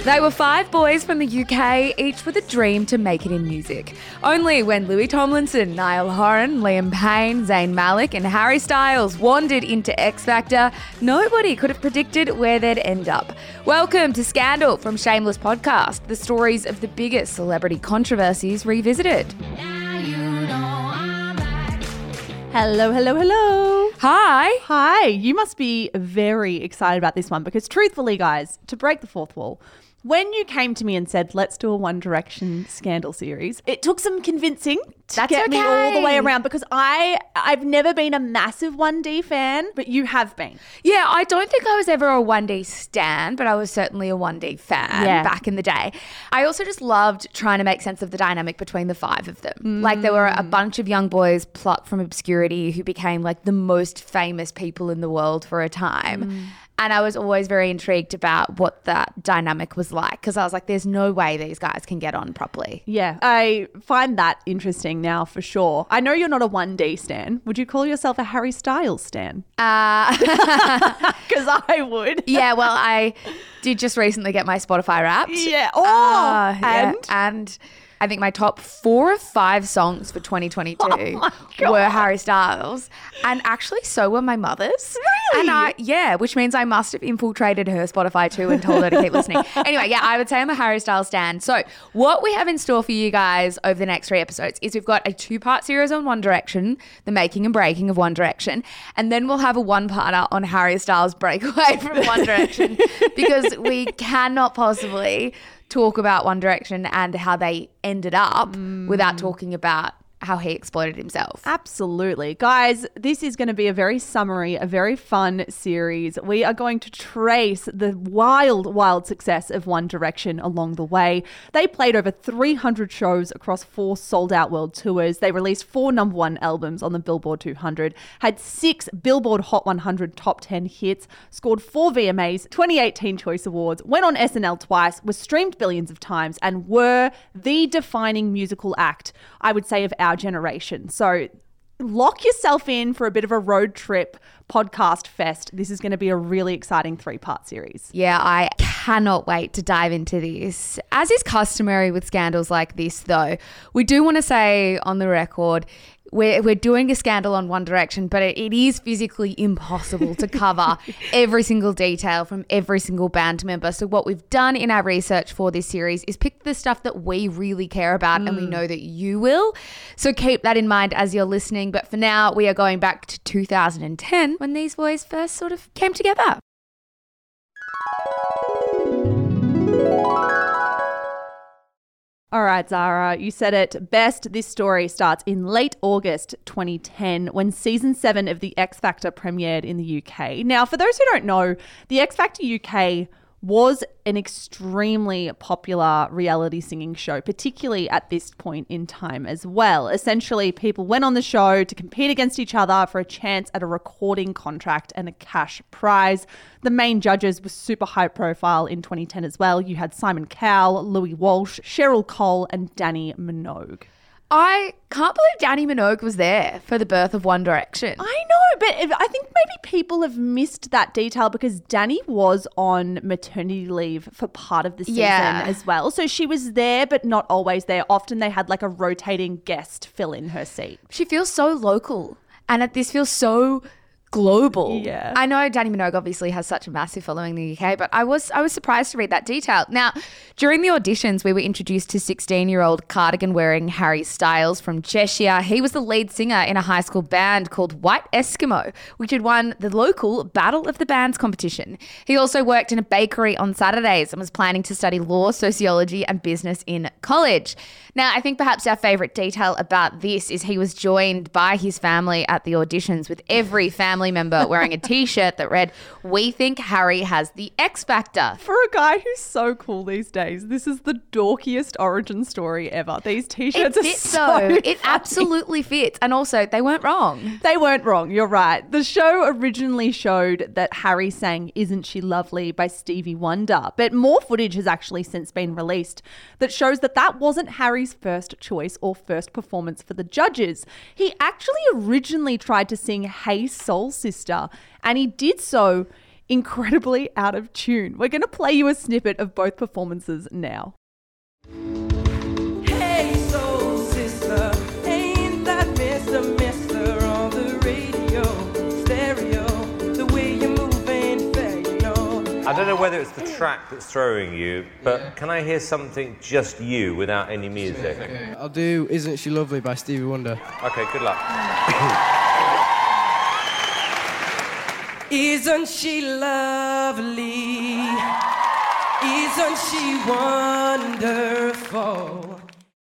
They were 5 boys from the UK, each with a dream to make it in music. Only when Louis Tomlinson, Niall Horan, Liam Payne, Zayn Malik and Harry Styles wandered into X Factor, nobody could have predicted where they'd end up. Welcome to Scandal from Shameless Podcast, the stories of the biggest celebrity controversies revisited. Hello, hello, hello. Hi. Hi. You must be very excited about this one because truthfully, guys, to break the fourth wall, when you came to me and said, let's do a One Direction Scandal series, it took some convincing to get me all the way around because I've never been a massive 1D fan, but you have been. Yeah, I don't think I was ever a 1D stan, but I was certainly a 1D fan back in the day. I also just loved trying to make sense of the dynamic between the 5 of them. Like there were a bunch of young boys plucked from obscurity who became like the most famous people in the world for a time. And I was always very intrigued about what that dynamic was like because I was like, there's no way these guys can get on properly. Yeah, I find that interesting now for sure. I know you're not a 1D stan. Would you call yourself a Harry Styles stan? Because I would. Yeah, well, I did just recently get my Spotify Wrapped. Yeah. And I think my top 4 or 5 songs for 2022 were Harry Styles. And actually so were my mother's. Really? And which means I must have infiltrated her Spotify too and told her to keep listening. Anyway, yeah, I would say I'm a Harry Styles stan. So what we have in store for you guys over the next 3 episodes is we've got a 2-part series on One Direction, the making and breaking of One Direction. And then we'll have a 1-parter on Harry Styles' breakaway from One Direction because we cannot possibly talk about One Direction and how they ended up without talking about how he exploded himself. Absolutely. Guys, this is going to be a very fun series. We are going to trace the wild success of One Direction along the way. They played over 300 shows across 4 sold-out world tours. They released 4 number 1 albums on the Billboard 200, had 6 Billboard Hot 100 top 10 hits, scored 4 VMAs, 28 Teen Choice Awards, went on SNL twice, was streamed billions of times, and were the defining musical act, I would say, of our generation. So lock yourself in for a bit of a road trip podcast fest. This is going to be a really exciting 3-part series. Yeah, I cannot wait to dive into this. As is customary with scandals like this, though, we do want to say on the record, we're doing a scandal on One Direction, but it is physically impossible to cover every single detail from every single band member. So what we've done in our research for this series is pick the stuff that we really care about and we know that you will. So keep that in mind as you're listening. But for now, we are going back to 2010 when these boys first sort of came together. All right, Zara, you said it best. This story starts in late August 2010 when season 7 of The X Factor premiered in the UK. Now, for those who don't know, The X Factor UK was an extremely popular reality singing show, particularly at this point in time as well. Essentially, people went on the show to compete against each other for a chance at a recording contract and a cash prize. The main judges were super high profile in 2010 as well. You had Simon Cowell, Louis Walsh, Cheryl Cole, and Danny Minogue. I can't believe Danny Minogue was there for the birth of One Direction. I know, but I think maybe people have missed that detail because Danny was on maternity leave for part of the season as well. So she was there, but not always there. Often they had like a rotating guest fill in her seat. She feels so local and this feels so global. Yeah. I know Danny Minogue obviously has such a massive following in the UK, but I was surprised to read that detail. Now, during the auditions, we were introduced to 16-year-old cardigan-wearing Harry Styles from Cheshire. He was the lead singer in a high school band called White Eskimo, which had won the local Battle of the Bands competition. He also worked in a bakery on Saturdays and was planning to study law, sociology, and business in college. Now, I think perhaps our favourite detail about this is he was joined by his family at the auditions, with every family member wearing a t-shirt that read, "We think Harry has the X Factor." For a guy who's so cool these days, this is the dorkiest origin story ever. These t-shirts it fits, are so funny. It absolutely fits. And also, they weren't wrong. They weren't wrong. You're right. The show originally showed that Harry sang "Isn't She Lovely" by Stevie Wonder, but more footage has actually since been released that shows that that wasn't Harry's first choice or first performance for the judges. He actually originally tried to sing "Hey Soul Sister," and he did so incredibly out of tune. We're going to play you a snippet of both performances now. Hey, soul sister, ain't that Mr. on the radio, stereo, the way you're moving, fair, you know. I don't know whether it's the track that's throwing you, but can I hear something just you without any music? Okay, I'll do Isn't She Lovely by Stevie Wonder. Okay, good luck. Isn't she lovely? Isn't she wonderful?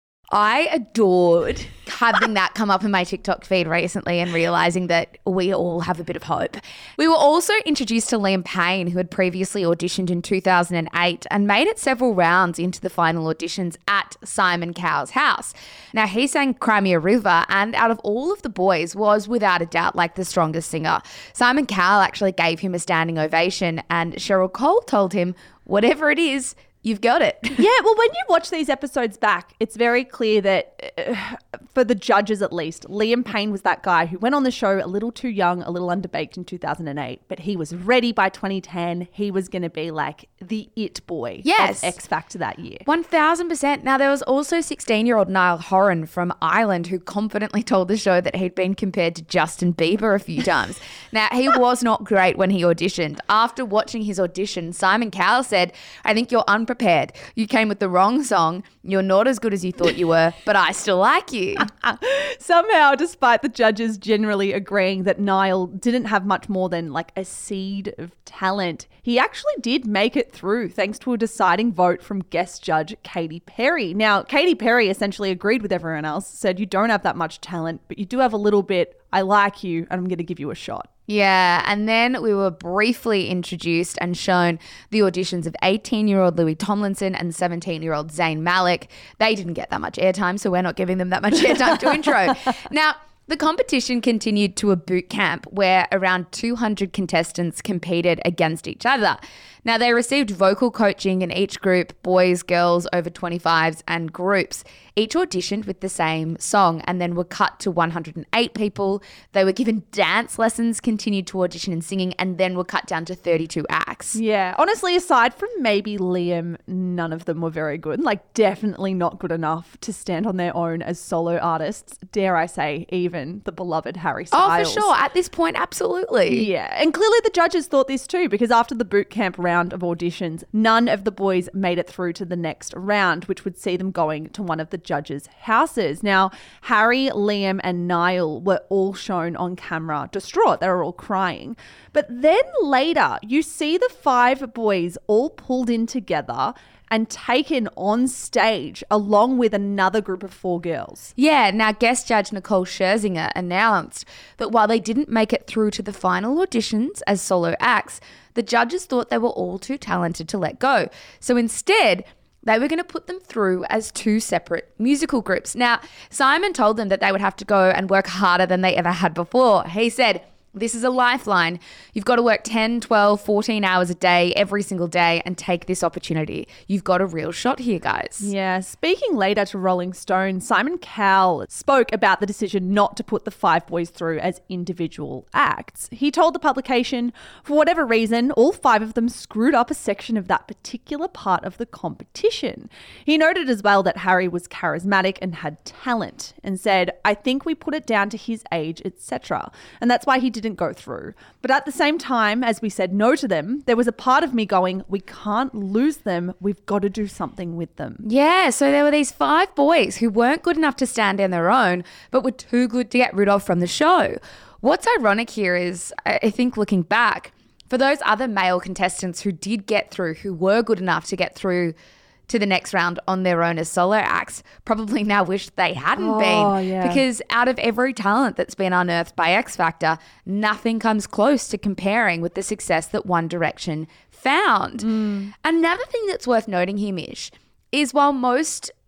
I adored having that come up in my TikTok feed recently and realizing that we all have a bit of hope. We were also introduced to Liam Payne, who had previously auditioned in 2008 and made it several rounds into the final auditions at Simon Cowell's house. Now, he sang Crimea River, and out of all of the boys was without a doubt like the strongest singer. Simon Cowell actually gave him a standing ovation, and Cheryl Cole told him, whatever it is, you've got it. Yeah, well, when you watch these episodes back, it's very clear that, for the judges at least, Liam Payne was that guy who went on the show a little too young, a little underbaked in 2008, but he was ready by 2010. He was going to be like the it boy Yes. of X Factor that year. 1000%. Now, there was also 16-year-old Niall Horan from Ireland who confidently told the show that he'd been compared to Justin Bieber a few times. Now, he was not great when he auditioned. After watching his audition, Simon Cowell said, I think you're unprepared. You came with the wrong song. You're not as good as you thought you were, but I still like you. Somehow, despite the judges generally agreeing that Niall didn't have much more than like a seed of talent, he actually did make it through thanks to a deciding vote from guest judge Katy Perry. Now, Katy Perry essentially agreed with everyone else, said you don't have that much talent, but you do have a little bit. I like you, and I'm going to give you a shot. Yeah, and then we were briefly introduced and shown the auditions of 18-year-old Louis Tomlinson and 17-year-old Zayn Malik. They didn't get that much airtime, so we're not giving them that much airtime to intro. Now, the competition continued to a boot camp where around 200 contestants competed against each other. Now, they received vocal coaching in each group, boys, girls, over 25s, and groups. Each auditioned with the same song and then were cut to 108 people. They were given dance lessons, continued to audition and singing, and then were cut down to 32 acts. Yeah, honestly, aside from maybe Liam, none of them were very good. Like, definitely not good enough to stand on their own as solo artists. Dare I say, even the beloved Harry Styles. Oh, for sure. At this point, absolutely. Yeah, and clearly the judges thought this too, because after the boot camp round of auditions, none of the boys made it through to the next round, which would see them going to one of the judges' houses. Now, Harry, Liam, and Niall were all shown on camera distraught. They were all crying. But then later, you see the 5 boys all pulled in together and taken on stage along with another group of 4 girls. Yeah, now guest judge Nicole Scherzinger announced that while they didn't make it through to the final auditions as solo acts, the judges thought they were all too talented to let go. So instead, they were going to put them through as 2 separate musical groups. Now, Simon told them that they would have to go and work harder than they ever had before. He said, this is a lifeline. You've got to work 10, 12, 14 hours a day, every single day, and take this opportunity. You've got a real shot here, guys. Yeah, speaking later to Rolling Stone, Simon Cowell spoke about the decision not to put the 5 boys through as individual acts. He told the publication, for whatever reason, all 5 of them screwed up a section of that particular part of the competition. He noted as well that Harry was charismatic and had talent, and said, I think we put it down to his age, etc. And that's why he didn't go through. But at the same time, as we said no to them, there was a part of me going, we can't lose them. We've got to do something with them. Yeah, so there were these 5 boys who weren't good enough to stand on their own, but were too good to get rid of from the show. What's ironic here is, I think looking back, for those other male contestants who did get through, who were good enough to get through to the next round on their own as solo acts, probably now wish they hadn't been. Yeah. Because out of every talent that's been unearthed by X Factor, nothing comes close to comparing with the success that One Direction found. Another thing that's worth noting here, Mish, is while most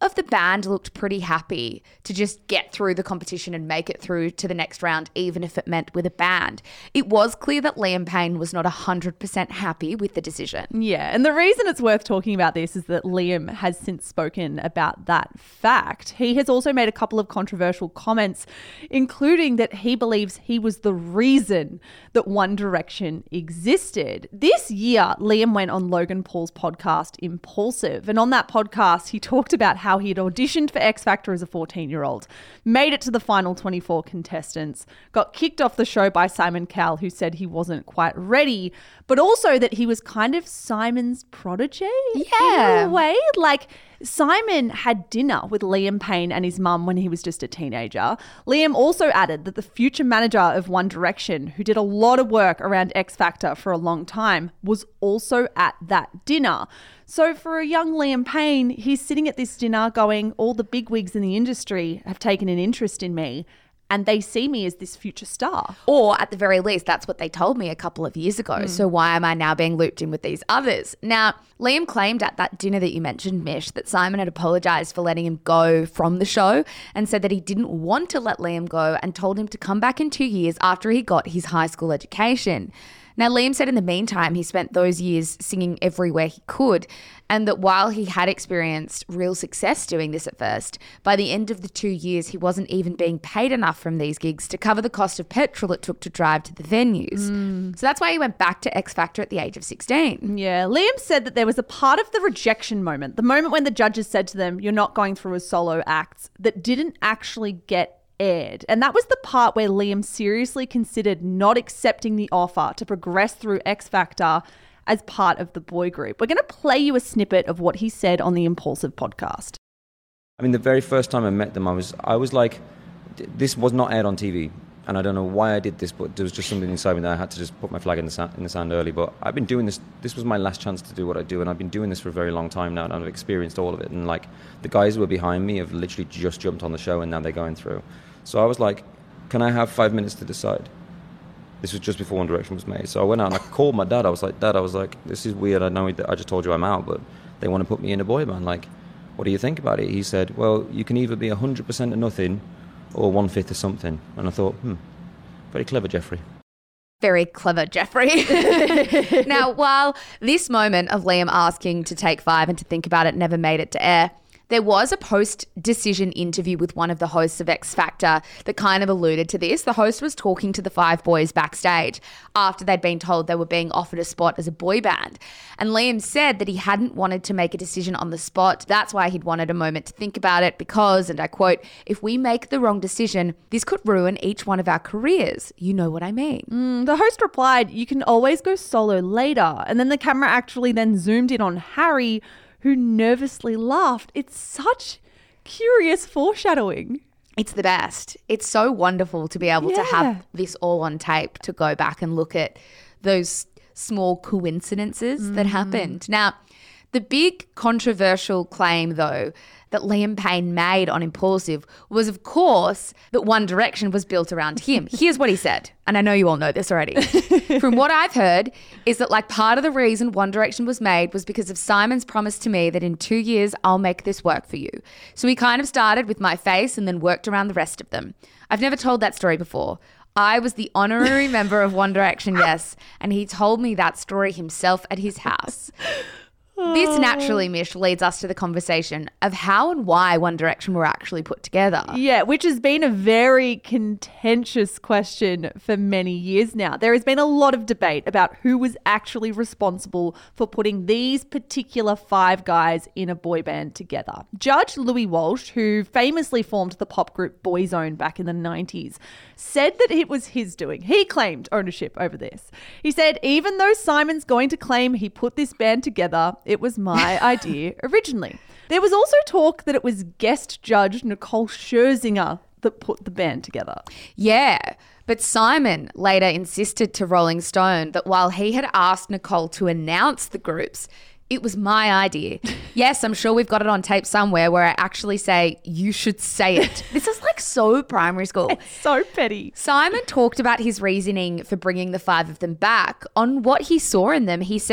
of the band looked pretty happy to just get through the competition and make it through to the next round, even if it meant with a band. It was clear that Liam Payne was not 100% happy with the decision. Yeah, and the reason it's worth talking about this is that Liam has since spoken about that fact. He has also made a couple of controversial comments, including that he believes he was the reason that One Direction existed. This year, Liam went on Logan Paul's podcast, Impulsive, and on that podcast, he talked about how he had auditioned for X Factor as a 14-year-old, made it to the final 24 contestants, got kicked off the show by Simon Cowell, who said he wasn't quite ready, but also that he was kind of Simon's protege in a way. Like, Simon had dinner with Liam Payne and his mum when he was just a teenager. Liam also added that the future manager of One Direction, who did a lot of work around X Factor for a long time, was also at that dinner. So for a young Liam Payne, he's sitting at this dinner going, all the bigwigs in the industry have taken an interest in me, and they see me as this future star. Or at the very least, that's what they told me a couple of years ago. So why am I now being looped in with these others? Now, Liam claimed at that dinner that you mentioned, Mish, that Simon had apologised for letting him go from the show and said that he didn't want to let Liam go and told him to come back in 2 years after he got his high school education. Now, Liam said in the meantime, he spent those years singing everywhere he could, and that while he had experienced real success doing this at first, by the end of the 2 years, he wasn't even being paid enough from these gigs to cover the cost of petrol it took to drive to the venues. So that's why he went back to X Factor at the age of 16. Yeah, Liam said that there was a part of the rejection moment, the moment when the judges said to them, you're not going through as solo acts, that didn't actually get aired. And that was the part where Liam seriously considered not accepting the offer to progress through X Factor as part of the boy group. We're going to play you a snippet of what he said on the Impulsive podcast. I mean, the very first time I met them, I was like, this was not aired on TV. And I don't know why I did this, but there was just something inside me that I had to just put my flag in the sand early. But I've been doing this. This was my last chance to do what I do, and I've been doing this for a very long time now, and I've experienced all of it. And like, the guys who were behind me have literally just jumped on the show, and now they're going through. So I was like, can I have 5 minutes to decide? This was just before One Direction was made. So I went out and I called my dad. I was like, Dad, this is weird. I know I just told you I'm out, but they want to put me in a boy band. Like, what do you think about it? He said, well, you can either be 100% of nothing or 1/5 of something. And I thought, very clever, Jeffrey. Very clever, Jeffrey. Now, while this moment of Liam asking to take 5 and to think about it never made it to air, there was a post-decision interview with one of the hosts of X Factor that kind of alluded to this. The host was talking to the 5 boys backstage after they'd been told they were being offered a spot as a boy band. And Liam said that he hadn't wanted to make a decision on the spot. That's why he'd wanted a moment to think about it because, and I quote, if we make the wrong decision, this could ruin each one of our careers. You know what I mean? The host replied, you can always go solo later. And then the camera actually then zoomed in on Harry, who nervously laughed. It's such curious foreshadowing. It's the best. It's so wonderful to be able to have this all on tape, to go back and look at those small coincidences that happened. Now, the big controversial claim, though, that Liam Payne made on Impulsive was, of course, that One Direction was built around him. Here's what he said, and I know you all know this already. From what I've heard is that like part of the reason One Direction was made was because of Simon's promise to me that in 2 years I'll make this work for you. So he kind of started with my face and then worked around the rest of them. I've never told that story before. I was the honorary member of One Direction, yes, and he told me that story himself at his house. This naturally, Mish, leads us to the conversation of how and why One Direction were actually put together. Yeah, which has been a very contentious question for many years now. There has been a lot of debate about who was actually responsible for putting these particular 5 guys in a boy band together. Judge Louis Walsh, who famously formed the pop group Boyzone back in the 90s, said that it was his doing. He claimed ownership over this. He said, even though Simon's going to claim he put this band together, it was my idea originally. There was also talk that it was guest judge Nicole Scherzinger that put the band together. Yeah, but Simon later insisted to Rolling Stone that while he had asked Nicole to announce the groups, it was my idea. Yes, I'm sure we've got it on tape somewhere where I actually say, you should say it. This is like so primary school. It's so petty. Simon talked about his reasoning for bringing the 5 of them back. On what he saw in them, he said,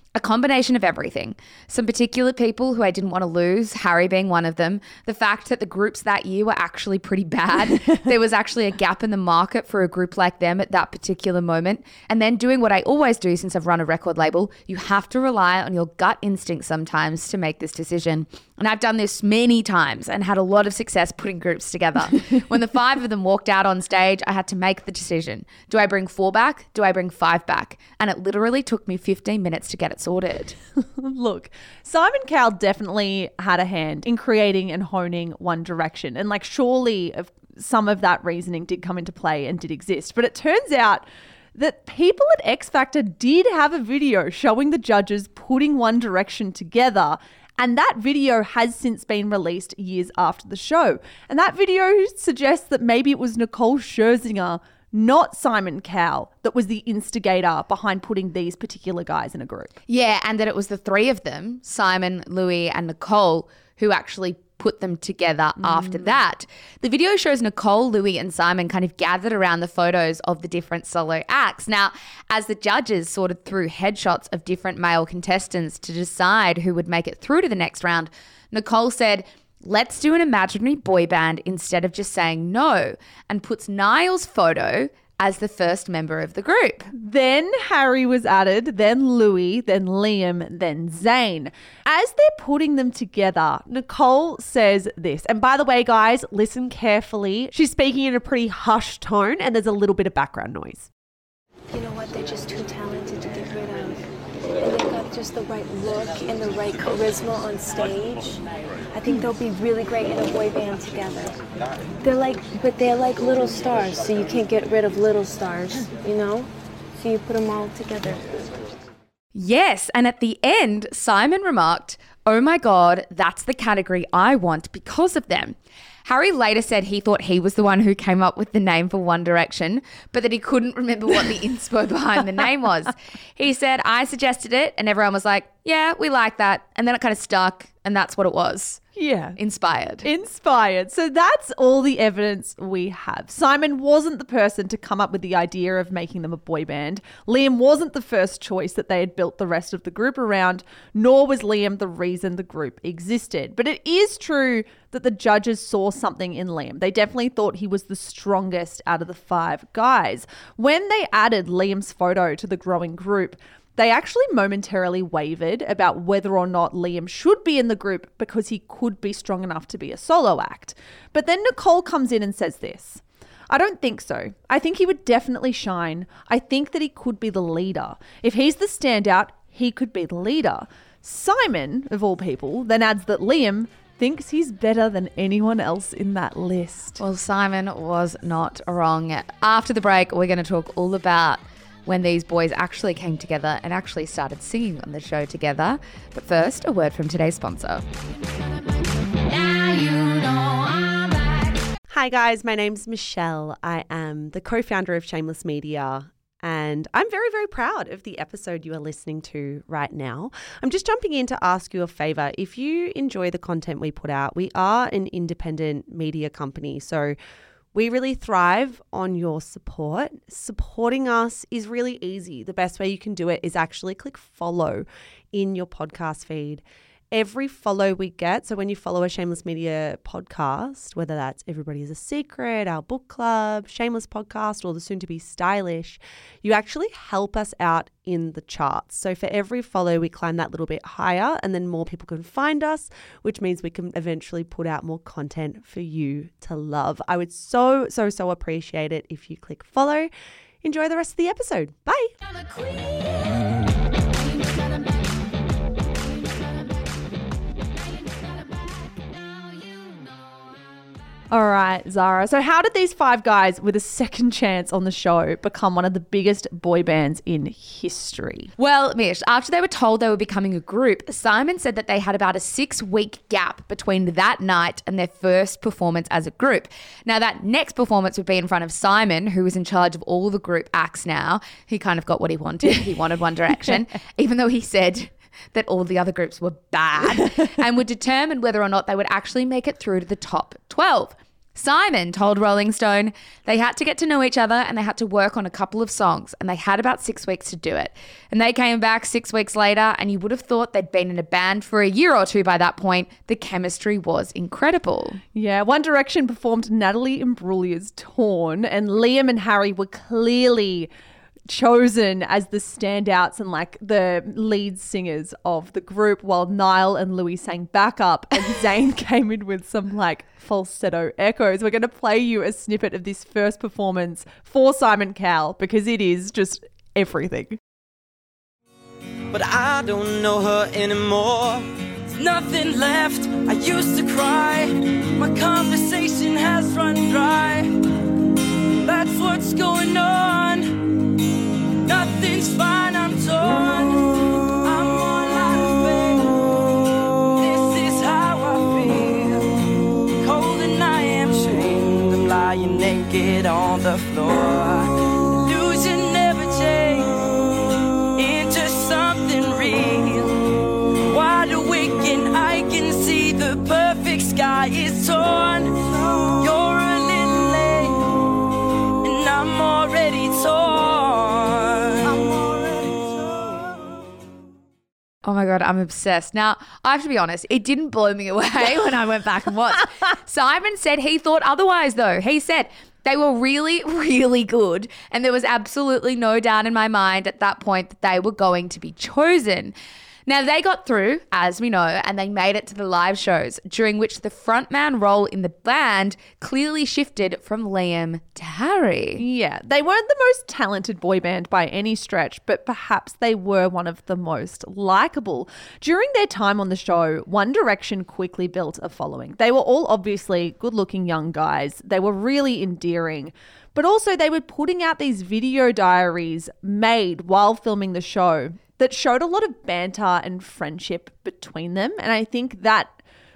A combination of everything. Some particular people who I didn't want to lose, Harry being one of them. The fact that the groups that year were actually pretty bad. There was actually a gap in the market for a group like them at that particular moment. And then doing what I always do since I've run a record label, you have to rely on your gut instinct sometimes to make this decision. And I've done this many times and had a lot of success putting groups together. When the 5 of them walked out on stage, I had to make the decision. Do I bring 4 back? Do I bring 5 back? And it literally took me 15 minutes to get it sorted. Look, Simon Cowell definitely had a hand in creating and honing One Direction. And like surely some of that reasoning did come into play and did exist. But it turns out that people at X Factor did have a video showing the judges putting One Direction together. And that video has since been released years after the show. And that video suggests that maybe it was Nicole Scherzinger, not Simon Cowell, that was the instigator behind putting these particular guys in a group. Yeah, and that it was the 3 of them, Simon, Louis, and Nicole, who actually put them together after that. The video shows Nicole, Louis, and Simon kind of gathered around the photos of the different solo acts. Now, as the judges sorted through headshots of different male contestants to decide who would make it through to the next round, Nicole said, "Let's do an imaginary boy band instead of just saying no," and puts Niall's photo as the first member of the group. Then Harry was added, then Louis, then Liam, then Zayn. As they're putting them together, Nicole says this. And by the way, guys, listen carefully. She's speaking in a pretty hushed tone and there's a little bit of background noise. You know what? They're just too talented to get rid of. And they've got just the right look and the right charisma on stage. I think they'll be really great in a boy band together. They're like little stars, so you can't get rid of little stars, you know? So you put them all together. Yes, and at the end, Simon remarked, "Oh my God, that's the category I want because of them." Harry later said he thought he was the one who came up with the name for One Direction, but that he couldn't remember what the inspo behind the name was. He said, "I suggested it," and everyone was like, "Yeah, we like that." And then it kind of stuck, and that's what it was. Yeah. Inspired. So that's all the evidence we have. Simon wasn't the person to come up with the idea of making them a boy band. Liam wasn't the first choice that they had built the rest of the group around, nor was Liam the reason the group existed. But it is true that the judges saw something in Liam. They definitely thought he was the strongest out of the 5 guys. When they added Liam's photo to the growing group, they actually momentarily wavered about whether or not Liam should be in the group because he could be strong enough to be a solo act. But then Nicole comes in and says this. "I don't think so. I think he would definitely shine. I think that he could be the leader. If he's the standout, he could be the leader." Simon, of all people, then adds that Liam thinks he's better than anyone else in that list. Well, Simon was not wrong. After the break, we're going to talk all about when these boys actually came together and actually started singing on the show together. But first, a word from today's sponsor. Hi guys, my name's Michelle. I am the co-founder of Shameless Media and I'm very, very proud of the episode you are listening to right now. I'm just jumping in to ask you a favor. If you enjoy the content we put out, we are an independent media company, so we really thrive on your support. Supporting us is really easy. The best way you can do it is actually click follow in your podcast feed. Every follow we get, so when you follow a Shameless Media podcast, whether that's Everybody is a Secret, our book club, Shameless Podcast, or the soon-to-be Stylish, you actually help us out in the charts. So for every follow, we climb that little bit higher and then more people can find us, which means we can eventually put out more content for you to love. I would so appreciate it if you click follow. Enjoy the rest of the episode. Bye. All right, Zara. So how did these 5 guys with a second chance on the show become one of the biggest boy bands in history? Well, Mish, after they were told they were becoming a group, Simon said that they had about a 6-week gap between that night and their first performance as a group. Now, that next performance would be in front of Simon, who was in charge of all the group acts now. He kind of got what he wanted. He wanted One Direction, even though he said that all the other groups were bad and would determine whether or not they would actually make it through to the top 12. Simon told Rolling Stone they had to get to know each other and they had to work on a couple of songs, and they had about 6 weeks to do it. And they came back 6 weeks later, and you would have thought they'd been in a band for a year or two by that point. The chemistry was incredible. Yeah, One Direction performed Natalie Imbruglia's Torn, and Liam and Harry were clearly chosen as the standouts and like the lead singers of the group, while Niall and Louis sang backup and Zayn came in with some like falsetto echoes. We're going to play you a snippet of this first performance for Simon Cowell because it is just everything. But I don't know her anymore. There's nothing left. I used to cry. My conversation has run dry. That's what's going on. Nothing's fine, I'm torn. I'm all out of faith. This is how I feel. Cold and I am shamed. I'm lying naked on the floor. Illusion never changed into something real. Wide awake and I can see the perfect sky is torn. You're a little late and I'm already torn. Oh my God, I'm obsessed. Now, I have to be honest, it didn't blow me away when I went back and watched. Simon said he thought otherwise though. He said they were really, really good, and there was absolutely no doubt in my mind at that point that they were going to be chosen. Now, they got through, as we know, and they made it to the live shows, during which the frontman role in the band clearly shifted from Liam to Harry. Yeah, they weren't the most talented boy band by any stretch, but perhaps they were one of the most likable. During their time on the show, One Direction quickly built a following. They were all obviously good-looking young guys. They were really endearing. But also they were putting out these video diaries made while filming the show that showed a lot of banter and friendship between them. And I think that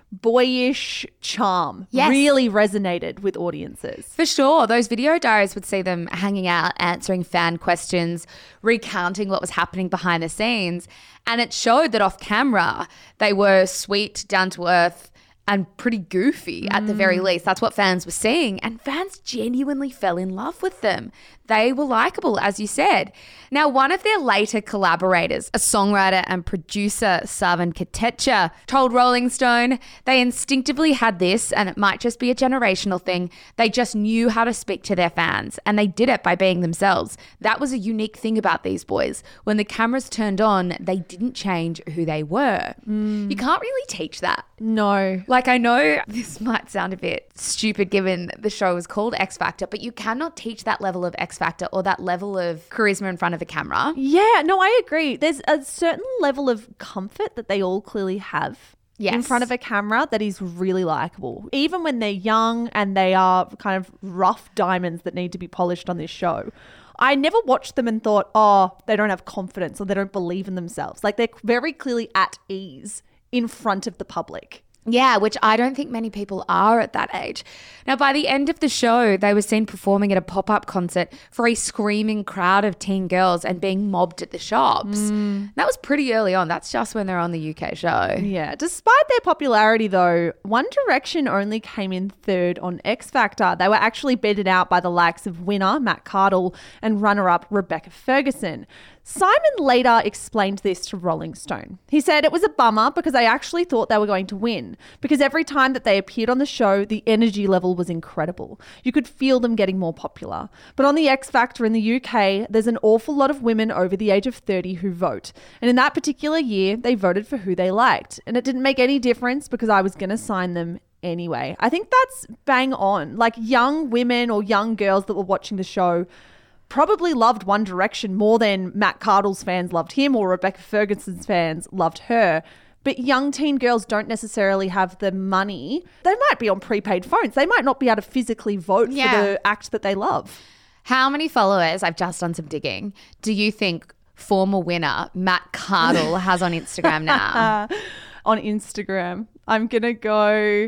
boyish charm really resonated with audiences. For sure. Those video diaries would see them hanging out, answering fan questions, recounting what was happening behind the scenes. And it showed that off camera, they were sweet, down to earth, and pretty goofy at the very least. That's what fans were seeing. And fans genuinely fell in love with them. They were likable, as you said. Now, one of their later collaborators, a songwriter and producer, Savan Kotecha, told Rolling Stone they instinctively had this, and it might just be a generational thing. They just knew how to speak to their fans, and they did it by being themselves. That was a unique thing about these boys. When the cameras turned on, they didn't change who they were. You can't really teach that. No. Like, I know this might sound a bit stupid given the show is called X Factor, but you cannot teach that level of X Factor or that level of charisma in front of a camera. Yeah, no, I agree. There's a certain level of comfort that they all clearly have in front of a camera that is really likable. Even when they're young and they are kind of rough diamonds that need to be polished on this show. I never watched them and thought, oh, they don't have confidence or they don't believe in themselves. Like, they're very clearly at ease in front of the public. Yeah, which I don't think many people are at that age. Now, by the end of the show, they were seen performing at a pop-up concert for a screaming crowd of teen girls and being mobbed at the shops. That was pretty early on. That's just when they're on the UK show. Yeah. Despite their popularity, though, One Direction only came in third on X Factor. They were actually beaten out by the likes of winner Matt Cardle and runner-up Rebecca Ferguson. Simon later explained this to Rolling Stone. He said it was a bummer because I actually thought they were going to win because every time that they appeared on the show, the energy level was incredible. You could feel them getting more popular. But on the X Factor in the UK, there's an awful lot of women over the age of 30 who vote. And in that particular year, they voted for who they liked. And it didn't make any difference because I was going to sign them anyway. I think that's bang on. Like, young women or young girls that were watching the show probably loved One Direction more than Matt Cardle's fans loved him or Rebecca Ferguson's fans loved her. But young teen girls don't necessarily have the money. They might be on prepaid phones. They might not be able to physically vote for the act that they love. How many followers, I've just done some digging, do you think former winner Matt Cardle has on Instagram now? On Instagram, I'm going to go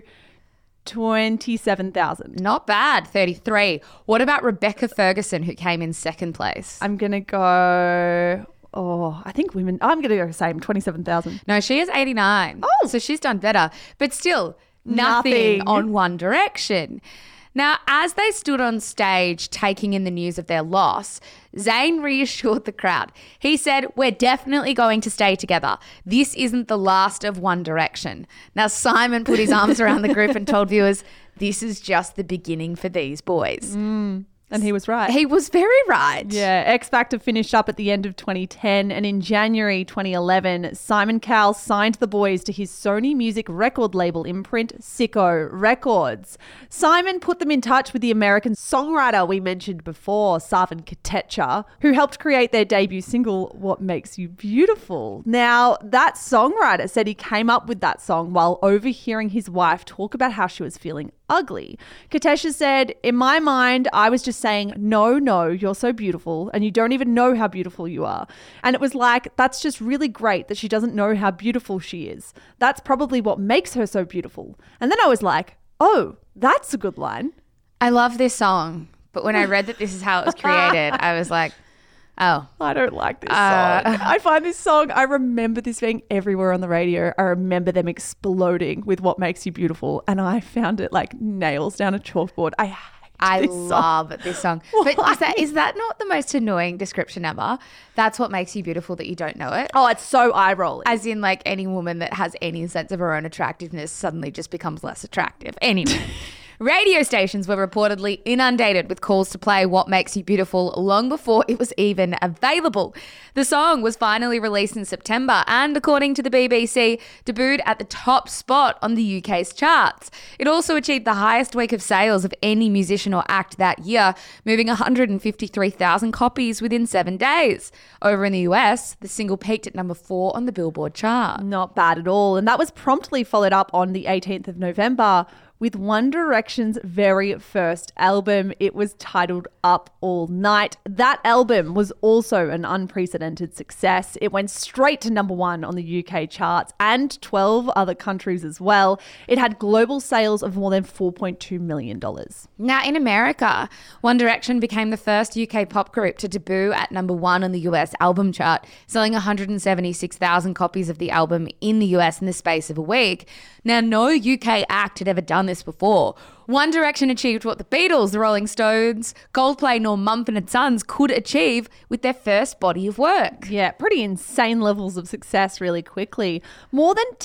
27,000. Not bad, 33. What about Rebecca Ferguson, who came in second place? I'm going to go, I think women, I'm going to go same, 27,000. No, she is 89. Oh. So she's done better. But still, nothing on One Direction. Now, as they stood on stage taking in the news of their loss, Zayn reassured the crowd. He said, "We're definitely going to stay together. This isn't the last of One Direction." Now, Simon put his arms around the group and told viewers, "This is just the beginning for these boys." And he was right. He was very right. Yeah, X Factor finished up at the end of 2010, and in January 2011, Simon Cowell signed the boys to his Sony Music record label imprint, Sicko Records. Simon put them in touch with the American songwriter we mentioned before, Savan Kotecha, who helped create their debut single, What Makes You Beautiful. Now, that songwriter said he came up with that song while overhearing his wife talk about how she was feeling ugly. Kotecha said, "In my mind, I was just saying, no, you're so beautiful and you don't even know how beautiful you are." And it was like, that's just really great that she doesn't know how beautiful she is. That's probably what makes her so beautiful. And then I was like, oh, that's a good line. I love this song, but when I read that this is how it was created, I was like, oh. I don't like this song. I find this song, I remember this being everywhere on the radio. I remember them exploding with What Makes You Beautiful. And I found it like nails down a chalkboard. I love this song. But is that not the most annoying description ever? That's what makes you beautiful, that you don't know it. Oh, it's so eye-rolling. As in, like, any woman that has any sense of her own attractiveness suddenly just becomes less attractive. Anyway. Radio stations were reportedly inundated with calls to play What Makes You Beautiful long before it was even available. The song was finally released in September and, according to the BBC, debuted at the top spot on the UK's charts. It also achieved the highest week of sales of any musician or act that year, moving 153,000 copies within 7 days. Over in the US, the single peaked at number 4 on the Billboard chart. Not bad at all. And that was promptly followed up on the 18th of November with One Direction's very first album. It was titled Up All Night. That album was also an unprecedented success. It went straight to number 1 on the UK charts and 12 other countries as well. It had global sales of more than $4.2 million. Now, in America, One Direction became the first UK pop group to debut at number 1 on the US album chart, selling 176,000 copies of the album in the US in the space of a week. Now, no UK act had ever done this before. One Direction achieved what the Beatles, the Rolling Stones, Coldplay, nor Mumford & Sons could achieve with their first body of work. Yeah, pretty insane levels of success really quickly. More than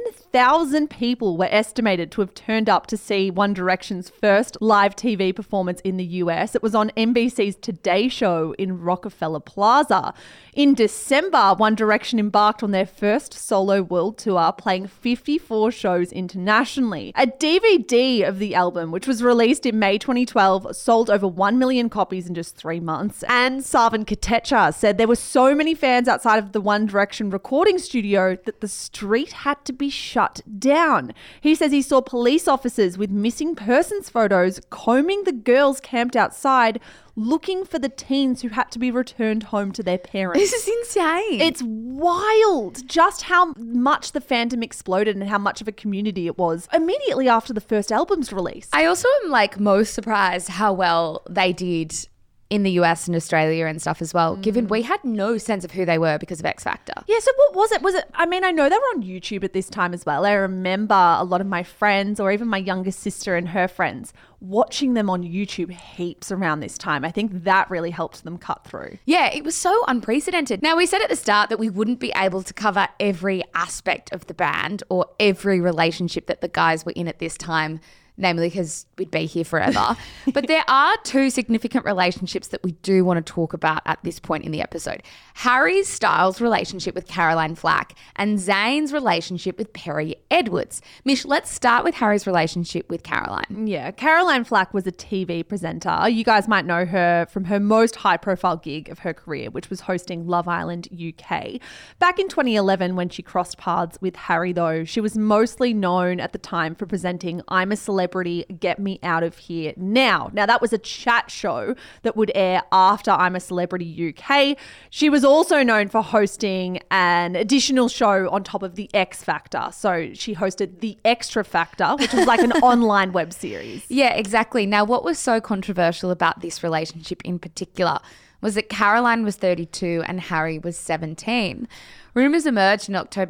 10,000 people were estimated to have turned up to see One Direction's first live TV performance in the US. It was on NBC's Today Show in Rockefeller Plaza. In December, One Direction embarked on their first solo world tour, playing 54 shows internationally. A DVD of the album, which was released in May 2012, sold over 1 million copies in just 3 months. And Savan Kotecha said there were so many fans outside of the One Direction recording studio that the street had to be shut down. He says he saw police officers with missing persons photos combing the girls camped outside, looking for the teens who had to be returned home to their parents. This is insane. It's wild just how much the fandom exploded and how much of a community it was immediately after the first album's release. I also am like most surprised how well they did in the US and Australia and stuff as well, given we had no sense of who they were because of X Factor. Yeah, so what was it? I mean, I know they were on YouTube at this time as well. I remember a lot of my friends, or even my younger sister and her friends, watching them on YouTube heaps around this time. I think that really helped them cut through. Yeah, it was so unprecedented. Now, we said at the start that we wouldn't be able to cover every aspect of the band or every relationship that the guys were in at this time, namely because we'd be here forever. But there are 2 significant relationships that we do want to talk about at this point in the episode. Harry Styles' relationship with Caroline Flack and Zayn's relationship with Perrie Edwards. Mish, let's start with Harry's relationship with Caroline. Yeah, Caroline Flack was a TV presenter. You guys might know her from her most high-profile gig of her career, which was hosting Love Island UK. Back in 2011, when she crossed paths with Harry, though, she was mostly known at the time for presenting I'm a Celebrity, Get Me Out of Here Now. Now, that was a chat show that would air after I'm a Celebrity UK. She was also known for hosting an additional show on top of the X Factor. So she hosted the Extra Factor, which was like an online web series. Yeah, exactly. Now, what was so controversial about this relationship in particular was that Caroline was 32 and Harry was 17. Rumours emerged in October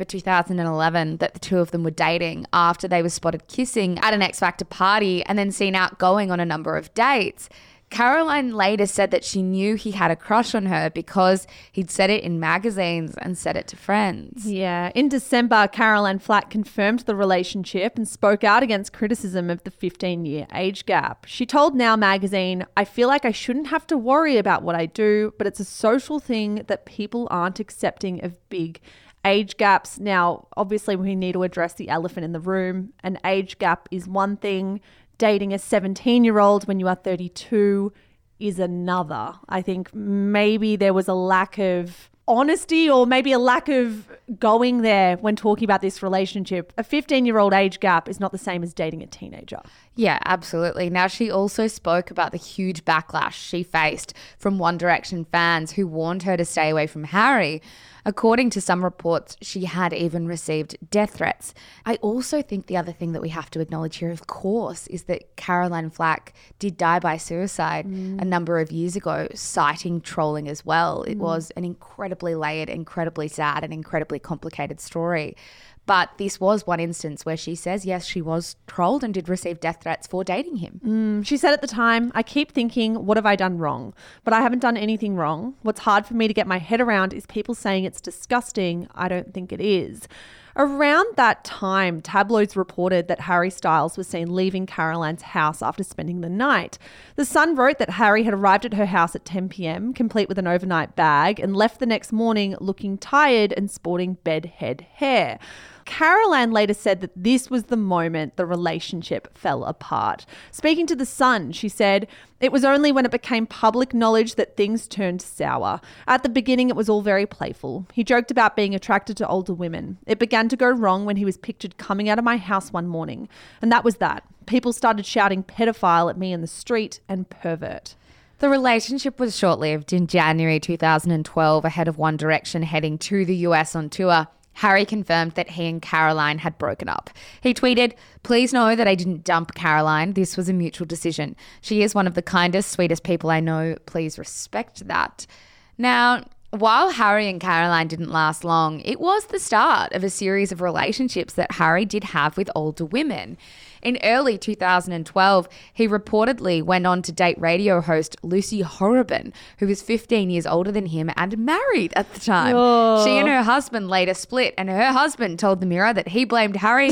2011 that the two of them were dating after they were spotted kissing at an X Factor party and then seen out going on a number of dates. Caroline later said that she knew he had a crush on her because he'd said it in magazines and said it to friends. Yeah. In December, Caroline Flack confirmed the relationship and spoke out against criticism of the 15-year age gap. She told Now magazine, "I feel like I shouldn't have to worry about what I do, but it's a social thing that people aren't accepting of big age gaps." Now, obviously, we need to address the elephant in the room. An age gap is one thing. Dating a 17-year-old when you are 32 is another. I think maybe there was a lack of honesty or maybe a lack of going there when talking about this relationship. A 15-year-old age gap is not the same as dating a teenager. Yeah, absolutely. Now, she also spoke about the huge backlash she faced from One Direction fans who warned her to stay away from Harry. According to some reports, she had even received death threats. I also think the other thing that we have to acknowledge here, of course, is that Caroline Flack did die by suicide a number of years ago, citing trolling as well. It was an incredibly layered, incredibly sad and incredibly complicated story. But this was one instance where she says, yes, she was trolled and did receive death threats for dating him. She said at the time, "I keep thinking, what have I done wrong? But I haven't done anything wrong. What's hard for me to get my head around is people saying it's disgusting. I don't think it is." Around that time, tabloids reported that Harry Styles was seen leaving Caroline's house after spending the night. The Sun wrote that Harry had arrived at her house at 10 p.m, complete with an overnight bag, and left the next morning looking tired and sporting bedhead hair. Caroline later said that this was the moment the relationship fell apart. Speaking to The Sun, she said, "It was only when it became public knowledge that things turned sour. At the beginning, it was all very playful. He joked about being attracted to older women. It began to go wrong when he was pictured coming out of my house one morning. And that was that. People started shouting pedophile at me in the street and pervert." The relationship was short-lived. In January 2012, ahead of One Direction heading to the US on tour, Harry confirmed that he and Caroline had broken up. He tweeted, "Please know that I didn't dump Caroline. This was a mutual decision. She is one of the kindest, sweetest people I know. Please respect that." Now, while Harry and Caroline didn't last long, it was the start of a series of relationships that Harry did have with older women. In early 2012, he reportedly went on to date radio host Lucy Horrobin, who was 15 years older than him and married at the time. She and her husband later split, and her husband told The Mirror that he blamed Harry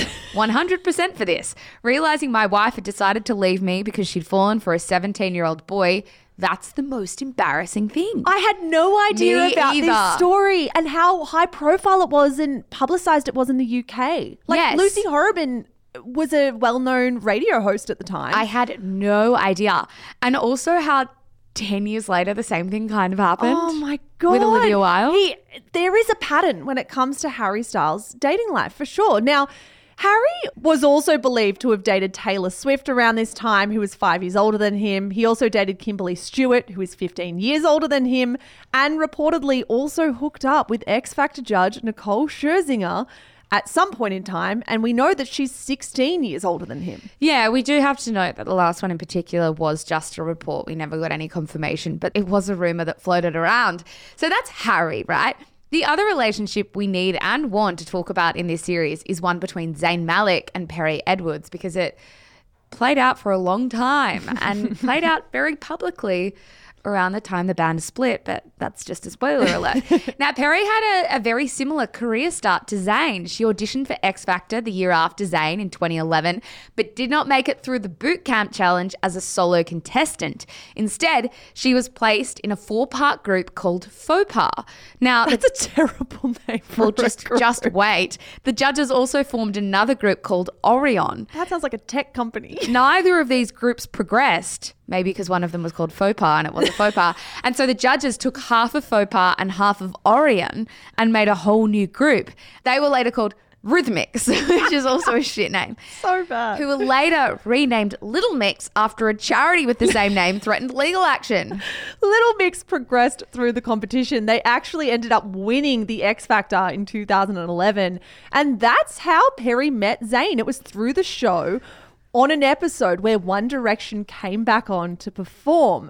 100% for this. "Realizing my wife had decided to leave me because she'd fallen for a 17-year-old boy, that's the most embarrassing thing." I had no idea Me about either. this story and how high profile it was and publicised it was in the UK. Yes. Lucy Horrobin was a well-known radio host at the time. I had no idea. And also how 10 years later, the same thing kind of happened. Oh my God. With Olivia Wilde. There is a pattern when it comes to Harry Styles' dating life, for sure. Now, Harry was also believed to have dated Taylor Swift around this time, who was 5 years older than him. He also dated Kimberly Stewart, who is 15 years older than him, and reportedly also hooked up with X Factor judge Nicole Scherzinger at some point in time, and we know that she's 16 years older than him. Yeah, we do have to note that the last one in particular was just a report. We never got any confirmation, but it was a rumor that floated around. So that's Harry, right? The other relationship we need and want to talk about in this series is one between Zayn Malik and Perrie Edwards, because it played out for a long time and played out very publicly around the time the band split, but that's just a spoiler alert. Now, Perrie had a very similar career start to Zayn. She auditioned for X Factor the year after Zayn in 2011, but did not make it through the boot camp challenge as a solo contestant. Instead, she was placed in a 4-part group called Faux Pas. Now, That's a terrible name for well, a just group. wait. The judges also formed another group called Orion. That sounds like a tech company. Neither of these groups progressed, maybe because one of them was called Faux Pas and it was a faux pas. And so the judges took half of Faux Pas and half of Orion and made a whole new group. They were later called Rhythmix, which is also a shit name. So bad. Who were later renamed Little Mix after a charity with the same name threatened legal action. Little Mix progressed through the competition. They actually ended up winning the X Factor in 2011. And that's how Perrie met Zayn. It was through the show on an episode where One Direction came back on to perform.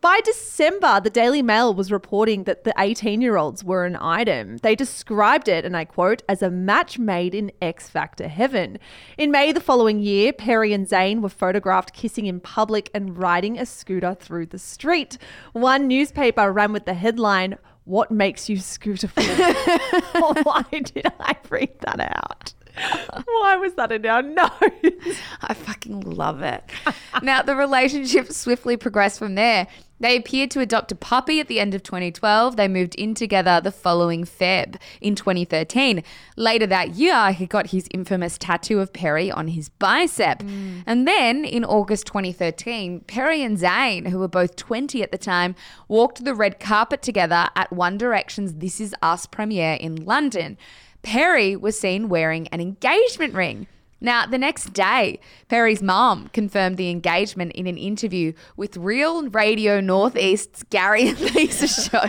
By December, the Daily Mail was reporting that the 18-year-olds were an item. They described it, and I quote, as a match made in X Factor heaven. In May the following year, Perry and Zayn were photographed kissing in public and riding a scooter through the street. One newspaper ran with the headline, "What makes you scooterful?" Why did I read that out? Why was that in our notes? I fucking love it. Now, the relationship swiftly progressed from there. They appeared to adopt a puppy at the end of 2012. They moved in together the following Feb in 2013. Later that year, he got his infamous tattoo of Perry on his bicep. And then in August 2013, Perry and Zayn, who were both 20 at the time, walked the red carpet together at One Direction's This Is Us premiere in London. Perry was seen wearing an engagement ring. Now, the next day, Perry's mum confirmed the engagement in an interview with Real Radio Northeast's Gary and Lisa show.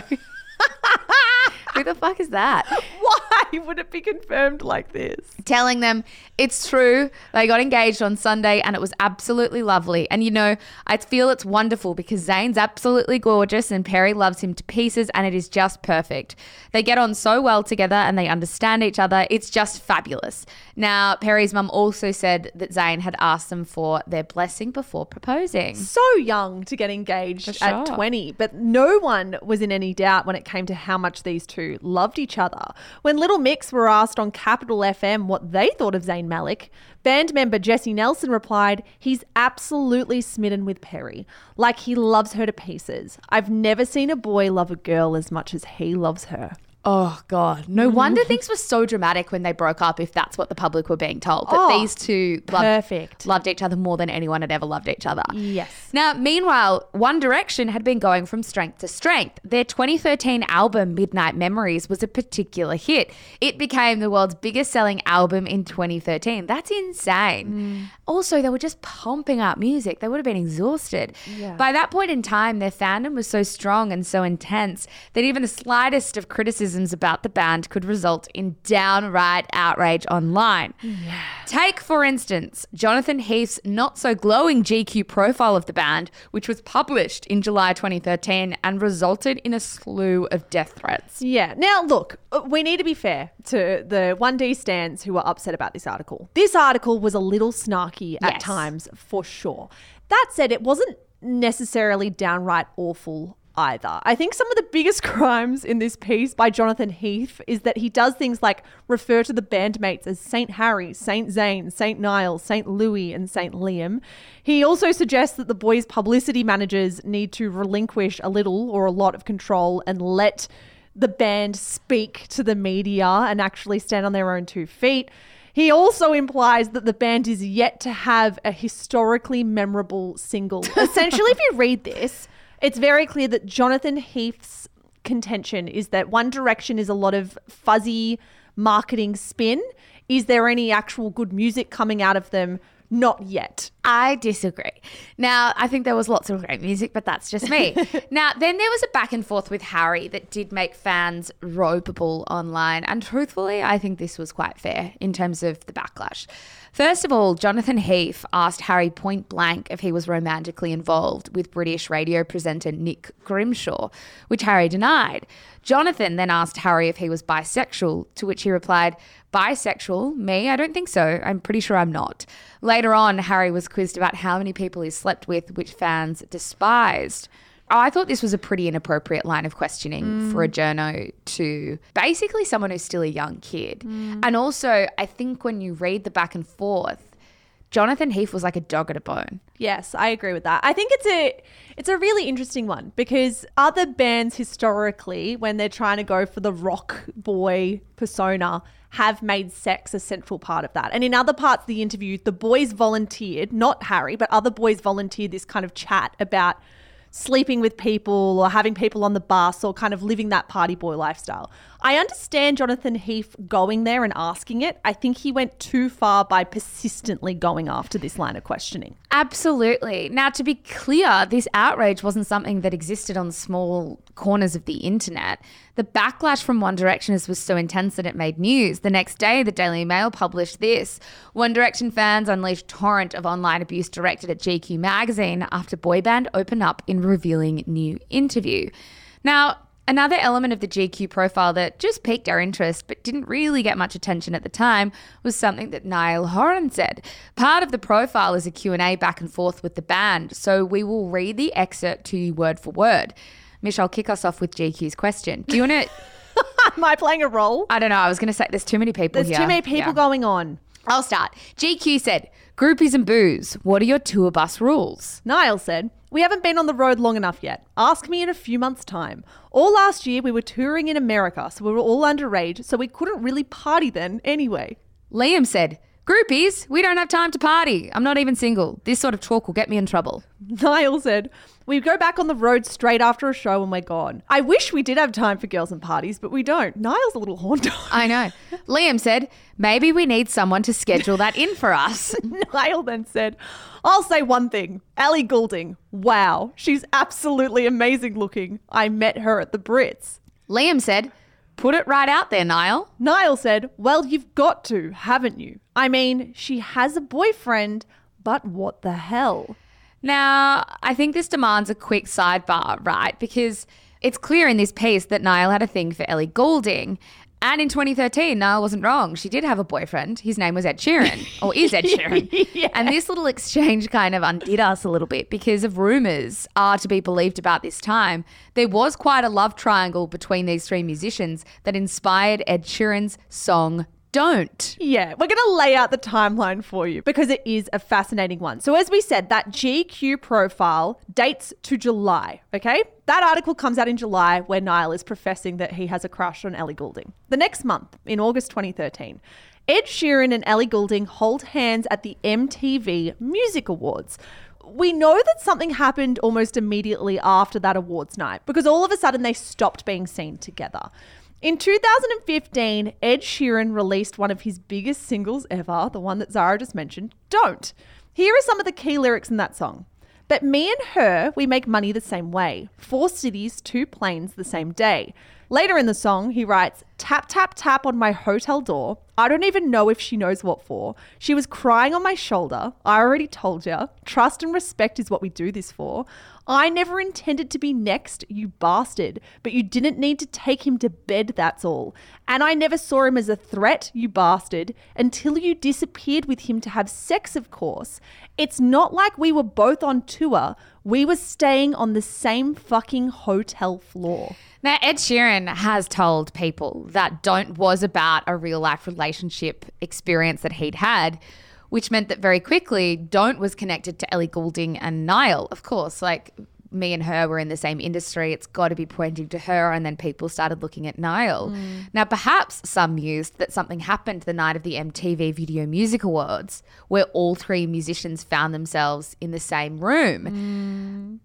Who the fuck is that? Why would it be confirmed like this? Telling them it's true. They got engaged on Sunday and it was absolutely lovely. And, you know, I feel it's wonderful because Zayn's absolutely gorgeous and Perry loves him to pieces and it is just perfect. They get on so well together and they understand each other. It's just fabulous. Now, Perry's mum also said that Zayn had asked them for their blessing before proposing. So young to get engaged For at sure. 20, but no one was in any doubt when it came to how much these two loved each other. When Little Mix were asked on Capital FM what they thought of Zayn Malik, band member Jessie Nelson replied, "He's absolutely smitten with Perry. Like he loves her to pieces. I've never seen a boy love a girl as much as he loves her." Oh, God. No wonder things were so dramatic when they broke up if that's what the public were being told. That these two loved each other more than anyone had ever loved each other. Yes. Now, meanwhile, One Direction had been going from strength to strength. Their 2013 album, Midnight Memories, was a particular hit. It became the world's biggest selling album in 2013. That's insane. Also, they were just pumping out music. They would have been exhausted. Yeah. By that point in time, their fandom was so strong and so intense that even the slightest of criticisms about the band could result in downright outrage online. Take, for instance, Jonathan Heath's not so glowing GQ profile of the band, which was published in July 2013 and resulted in a slew of death threats. Yeah. Now, look, we need to be fair to the 1D stans who were upset about this article. This article was a little snarky at Yes. times, for sure. That said, it wasn't necessarily downright awful either. I think some of the biggest crimes in this piece by Jonathan Heath is that he does things like refer to the bandmates as Saint Harry, Saint Zayn, Saint Niall, Saint Louis, and Saint Liam. He also suggests that the boys' publicity managers need to relinquish a little or a lot of control and let the band speak to the media and actually stand on their own 2 feet. He also implies that the band is yet to have a historically memorable single. Essentially, if you read this, it's very clear that Jonathan Heath's contention is that One Direction is a lot of fuzzy marketing spin. Is there any actual good music coming out of them? Not yet. I disagree. Now, I think there was lots of great music, but that's just me. Now, then there was a back and forth with Harry that did make fans ropeable online. And truthfully, I think this was quite fair in terms of the backlash. First of all, Jonathan Heath asked Harry point blank if he was romantically involved with British radio presenter Nick Grimshaw, which Harry denied. Jonathan then asked Harry if he was bisexual, to which he replied, "Bisexual? Me? I don't think so. I'm pretty sure I'm not." Later on, Harry was quizzed about how many people he slept with, which fans despised. I thought this was a pretty inappropriate line of questioning for a journo to basically someone who's still a young kid. And also, I think when you read the back and forth, Jonathan Heath was like a dog at a bone. Yes, I agree with that. I think it's a really interesting one because other bands historically, when they're trying to go for the rock boy persona, have made sex a central part of that. And in other parts of the interview, the boys volunteered, not Harry, but other boys volunteered this kind of chat about sleeping with people or having people on the bus or kind of living that party boy lifestyle. I understand Jonathan Heath going there and asking it. I think he went too far by persistently going after this line of questioning. Absolutely. Now, to be clear, this outrage wasn't something that existed on small corners of the internet. The backlash from One Directioners was so intense that it made news. The next day, the Daily Mail published this. One Direction fans unleashed torrent of online abuse directed at GQ magazine after boy band opened up in revealing new interview. Now, another element of the GQ profile that just piqued our interest but didn't really get much attention at the time was something that Niall Horan said. Part of the profile is a Q&A back and forth with the band, so we will read the excerpt to you word for word. Mish, I'll kick us off with GQ's question. Do you want to... Am I playing a role? I don't know. I was going to say there's too many people here. There's too many people going on. I'll start. GQ said, groupies and booze, what are your tour bus rules? Niall said, we haven't been on the road long enough yet. Ask me in a few months' time. All last year we were touring in America, so we were all underage, so we couldn't really party then anyway. Liam said, groupies, we don't have time to party. I'm not even single. This sort of talk will get me in trouble. Niall said, we go back on the road straight after a show when we're gone. I wish we did have time for girls and parties, but we don't. Niall's a little horn dog. I know. Liam said, maybe we need someone to schedule that in for us. Niall then said, I'll say one thing. Ellie Goulding. Wow, she's absolutely amazing looking. I met her at the Brits. Liam said, put it right out there, Niall. Niall said, well, you've got to, haven't you? I mean, she has a boyfriend, but what the hell? Now, I think this demands a quick sidebar, right? Because it's clear in this piece that Niall had a thing for Ellie Goulding. And in 2013, Niall wasn't wrong. She did have a boyfriend. His name was Ed Sheeran, or is Ed Sheeran. Yeah. And this little exchange kind of undid us a little bit because of rumours are to be believed about this time. There was quite a love triangle between these three musicians that inspired Ed Sheeran's song Don't. Yeah, we're going to lay out the timeline for you because it is a fascinating one. So as we said, that GQ profile dates to July, okay? That article comes out in July where Niall is professing that he has a crush on Ellie Goulding. The next month, in August 2013, Ed Sheeran and Ellie Goulding hold hands at the MTV Music Awards. We know that something happened almost immediately after that awards night because all of a sudden they stopped being seen together. In 2015, Ed Sheeran released one of his biggest singles ever, the one that Zara just mentioned, Don't. Here are some of the key lyrics in that song. But me and her, we make money the same way. 4 cities, 2 planes the same day. Later in the song, he writes, tap, tap, tap on my hotel door. I don't even know if she knows what for. She was crying on my shoulder. I already told you. Trust and respect is what we do this for. I never intended to be next, you bastard. But you didn't need to take him to bed, that's all. And I never saw him as a threat, you bastard, until you disappeared with him to have sex, of course. It's not like we were both on tour. We were staying on the same fucking hotel floor. Now, Ed Sheeran has told people that Don't was about a real life relationship experience that he'd had, which meant that very quickly Don't was connected to Ellie Goulding and Niall. Of course, like me and her were in the same industry. It's got to be pointing to her. And then people started looking at Niall. Now, perhaps some mused that something happened the night of the MTV Video Music Awards where all 3 musicians found themselves in the same room.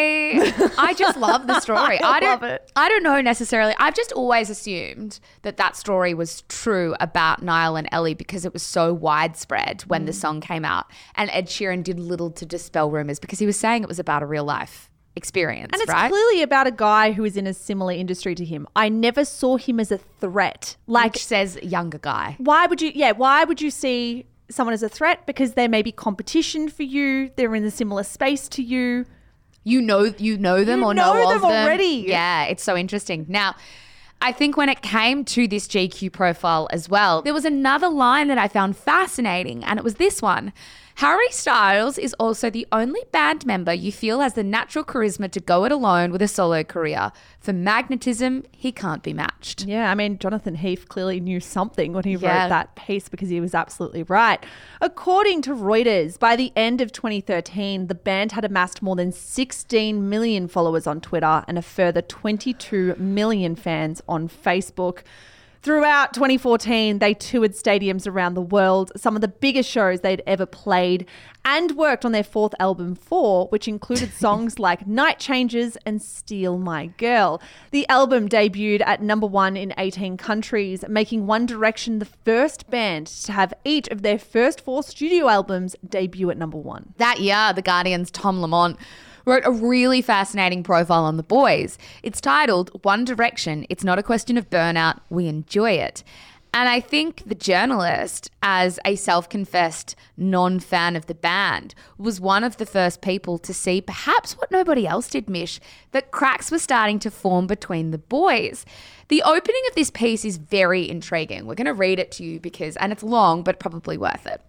I just love the story. I love it. I don't know necessarily. I've just always assumed that story was true about Niall and Ellie because it was so widespread when the song came out. And Ed Sheeran did little to dispel rumors because he was saying it was about a real life experience, and it's right? clearly about a guy who is in a similar industry to him. I never saw him as a threat. Like, which says younger guy. Why would you see someone as a threat? Because there may be competition for you. They're in a similar space to you. You know them You or know know of them already. Yeah, it's so interesting. Now, I think when it came to this GQ profile as well, there was another line that I found fascinating, and it was this one. Harry Styles is also the only band member you feel has the natural charisma to go it alone with a solo career. For magnetism, he can't be matched. Yeah, I mean, Jonathan Heath clearly knew something when he Yeah. wrote that piece because he was absolutely right. According to Reuters, by the end of 2013, the band had amassed more than 16 million followers on Twitter and a further 22 million fans on Facebook. Throughout 2014, they toured stadiums around the world, some of the biggest shows they'd ever played, and worked on their 4th album, 4, which included songs like Night Changes and Steal My Girl. The album debuted at #1 in 18 countries, making One Direction the first band to have each of their first 4 studio albums debut at #1. That year, The Guardian's Tom Lamont wrote a really fascinating profile on the boys. It's titled One Direction, It's Not a Question of Burnout, We Enjoy It. And I think the journalist, as a self-confessed non-fan of the band, was one of the first people to see perhaps what nobody else did, Mish, that cracks were starting to form between the boys. The opening of this piece is very intriguing. We're going to read it to you and it's long, but probably worth it.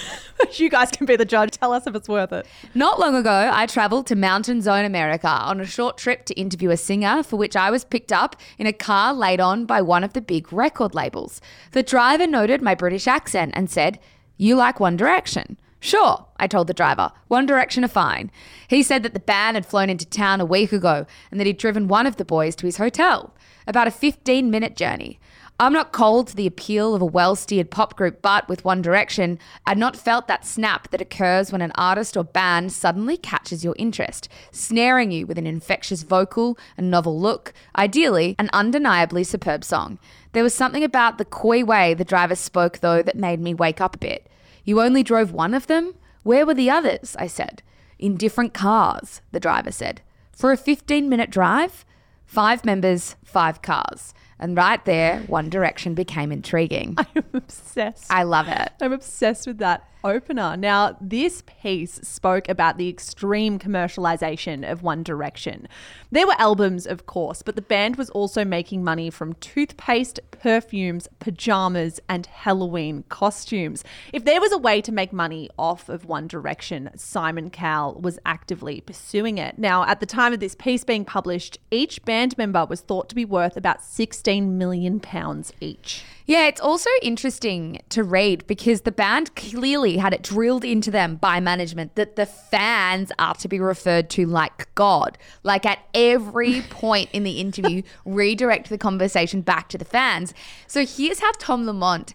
You guys can be the judge. Tell us if it's worth it. Not long ago, I travelled to Mountain Zone America on a short trip to interview a singer for which I was picked up in a car laid on by one of the big record labels. The driver noted my British accent and said, "You like One Direction?" "Sure," I told the driver. "One Direction are fine." He said that the band had flown into town a week ago and that he'd driven one of the boys to his hotel. About a 15-minute journey. I'm not cold to the appeal of a well-steered pop group, but with One Direction, I'd not felt that snap that occurs when an artist or band suddenly catches your interest, snaring you with an infectious vocal, a novel look, ideally an undeniably superb song. There was something about the coy way the driver spoke, though, that made me wake up a bit. "You only drove one of them? Where were the others?" I said. "In different cars," the driver said. "For a 15-minute drive? 5 members, 5 cars." And right there, One Direction became intriguing. I'm obsessed. I love it. I'm obsessed with that opener. Now, this piece spoke about the extreme commercialization of One Direction. There were albums, of course, but the band was also making money from toothpaste, perfumes, pajamas, and Halloween costumes. If there was a way to make money off of One Direction, Simon Cowell was actively pursuing it. Now, at the time of this piece being published, each band member was thought to be worth about £16 million each. Yeah, it's also interesting to read because the band clearly had it drilled into them by management that the fans are to be referred to like God. Like at every point in the interview, redirect the conversation back to the fans. So here's how Tom Lamont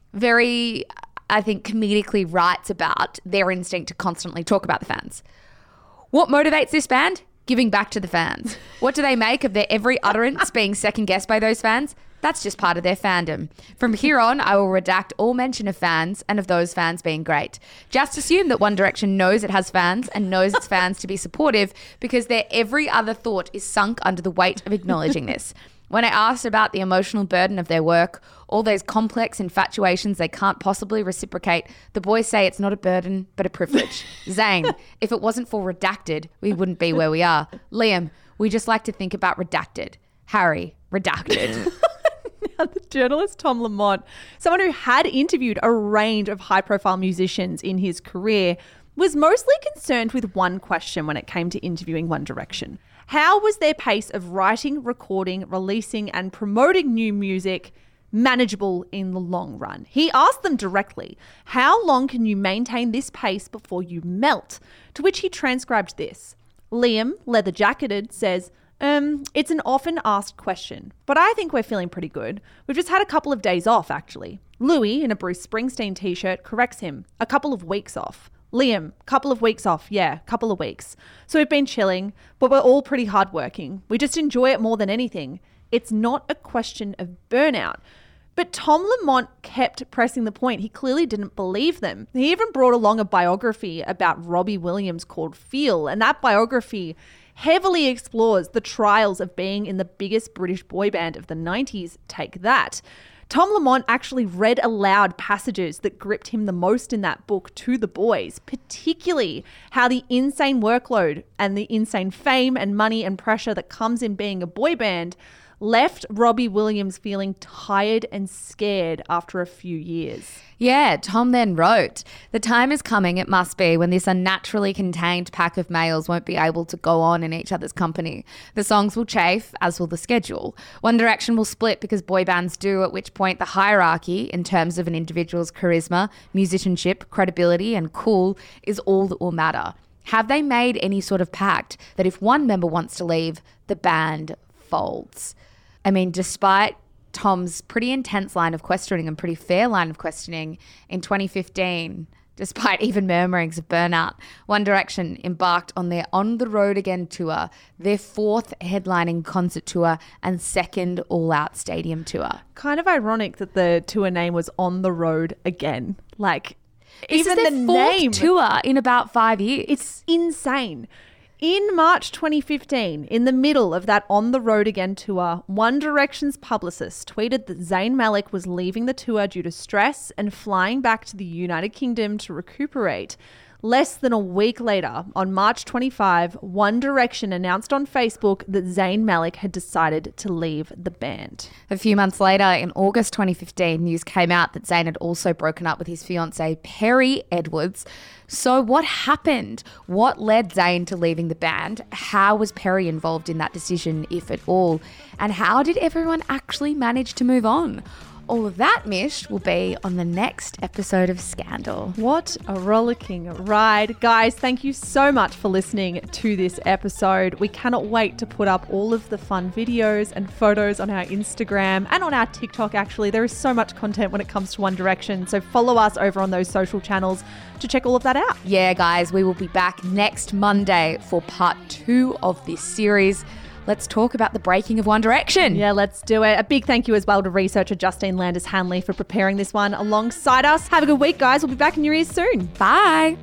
very, I think, comedically writes about their instinct to constantly talk about the fans. "What motivates this band? Giving back to the fans. What do they make of their every utterance being second-guessed by those fans? That's just part of their fandom. From here on, I will redact all mention of fans and of those fans being great. Just assume that One Direction knows it has fans and knows its fans to be supportive because their every other thought is sunk under the weight of acknowledging this. When I asked about the emotional burden of their work, all those complex infatuations they can't possibly reciprocate, the boys say it's not a burden, but a privilege. Zayn, if it wasn't for Redacted, we wouldn't be where we are. Liam, we just like to think about Redacted. Harry, Redacted. Now, the journalist Tom Lamont, someone who had interviewed a range of high-profile musicians in his career, was mostly concerned with one question when it came to interviewing One Direction. How was their pace of writing, recording, releasing, and promoting new music manageable in the long run? He asked them directly, how long can you maintain this pace before you melt? To which he transcribed this. Liam, leather jacketed, says, it's an often asked question, but I think we're feeling pretty good. We've just had a couple of days off, actually. Louis, in a Bruce Springsteen t-shirt, corrects him. A couple of weeks off. Liam, couple of weeks off. Yeah, couple of weeks. So we've been chilling, but we're all pretty hardworking. We just enjoy it more than anything. It's not a question of burnout. But Tom Lamont kept pressing the point. He clearly didn't believe them. He even brought along a biography about Robbie Williams called Feel, and that biography heavily explores the trials of being in the biggest British boy band of the 90s, Take That. Tom Lamont actually read aloud passages that gripped him the most in that book to the boys, particularly how the insane workload and the insane fame and money and pressure that comes in being a boy band left Robbie Williams feeling tired and scared after a few years. Yeah, Tom then wrote, "The time is coming, it must be, when this unnaturally contained pack of males won't be able to go on in each other's company. The songs will chafe, as will the schedule. One Direction will split because boy bands do, at which point the hierarchy, in terms of an individual's charisma, musicianship, credibility, and cool, is all that will matter. Have they made any sort of pact that if one member wants to leave, the band folds?" I mean, despite Tom's pretty intense line of questioning and pretty fair line of questioning in 2015, despite even murmurings of burnout, One Direction embarked on their On the Road Again tour, their 4th headlining concert tour and 2nd all-out stadium tour. Kind of ironic that the tour name was On the Road Again. Like, this even is their the 4th name tour in about 5 years. It's insane. In March 2015, in the middle of that On the Road Again tour, One Direction's publicist tweeted that Zayn Malik was leaving the tour due to stress and flying back to the United Kingdom to recuperate. Less than a week later, on March 25, One Direction announced on Facebook that Zayn Malik had decided to leave the band. A few months later, in August 2015, news came out that Zayn had also broken up with his fiancée, Perry Edwards. So what happened? What led Zayn to leaving the band? How was Perry involved in that decision, if at all? And how did everyone actually manage to move on? All of that, Mish, will be on the next episode of Scandal. What a rollicking ride. Guys, thank you so much for listening to this episode. We cannot wait to put up all of the fun videos and photos on our Instagram and on our TikTok, actually. There is so much content when it comes to One Direction, so follow us over on those social channels to check all of that out. Yeah, guys, we will be back next Monday for part 2 of this series. Let's talk about the breaking of One Direction. Yeah, let's do it. A big thank you as well to researcher Justine Landis-Hanley for preparing this one alongside us. Have a good week, guys. We'll be back in your ears soon. Bye.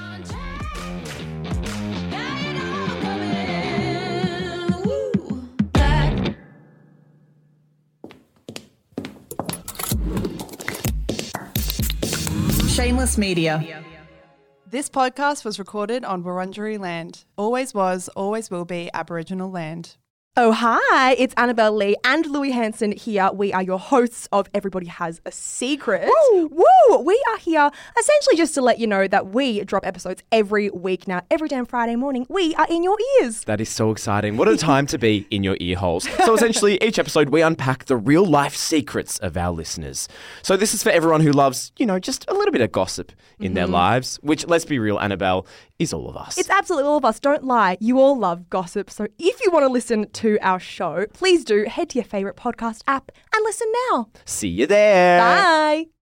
Shameless Media. This podcast was recorded on Wurundjeri land. Always was, always will be Aboriginal land. Oh, hi, it's Annabelle Lee and Louis Hanson here. We are your hosts of Everybody Has a Secret. Woo! Woo! We are here essentially just to let you know that we drop episodes every week now. Every damn Friday morning, we are in your ears. That is so exciting. What a time to be in your ear holes. So essentially, each episode we unpack the real life secrets of our listeners. So this is for everyone who loves, just a little bit of gossip in their lives, which, let's be real, Annabelle, is all of us. It's absolutely all of us. Don't lie. You all love gossip. So if you want to listen to our show, please do head to your favourite podcast app and listen now. See you there. Bye.